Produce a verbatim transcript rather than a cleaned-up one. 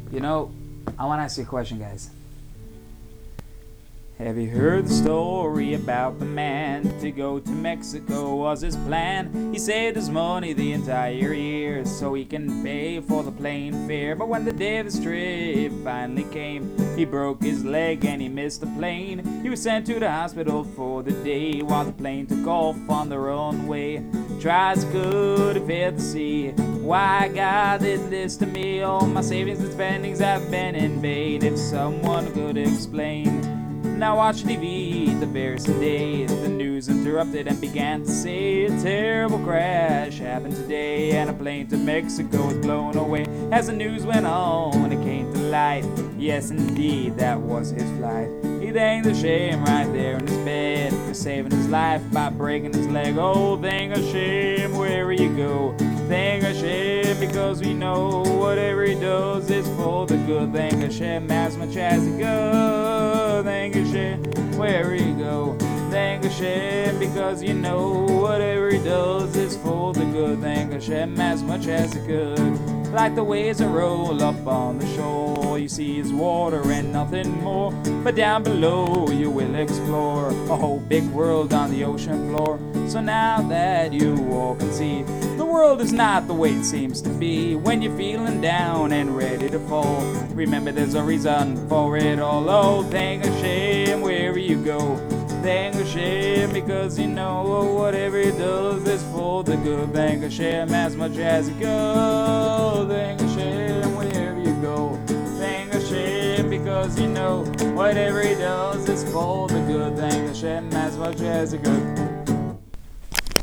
You know, I want to ask you a question, guys. Have you heard the story about the man to go to Mexico was his plan? He saved his money the entire year so he can pay for the plane fare. But when the day of his trip finally came, he broke his leg and he missed the plane. He was sent to the hospital for the day while the plane took off on the runway. Tries good, he failed to see why God did this to me. All my savings and spendings have been in vain. If someone could explain. Now watch T V the various days. The news interrupted and began to say a terrible crash happened today, and a plane to Mexico was blown away. As the news went on, it came to light. Yes, indeed, that was his flight. He thanked the shame right there in his bed for saving his life by breaking his leg. Oh, thank a shame wherever you go. Thank Hashem, because we know whatever he does is for the good. Thank Hashem as much as he goes. Thank Hashem wherever you go. Thank Hashem, because you know whatever he does is for the good. Thank Hashem as much as he could. Like the waves that roll up on the shore, you see is water and nothing more. But down below you will explore a whole big world on the ocean floor. So now that you all can see, the world is not the way it seems to be. When you're feeling down and ready to fall, remember there's a reason for it all. Oh, thank Hashem wherever you go. Thank Hashem, because you know whatever he does is for the good. Thank Hashem as much as he goes. Thank Hashem wherever you go. Thank Hashem, because you know whatever he does is for the good. Thank Hashem as much as he goes.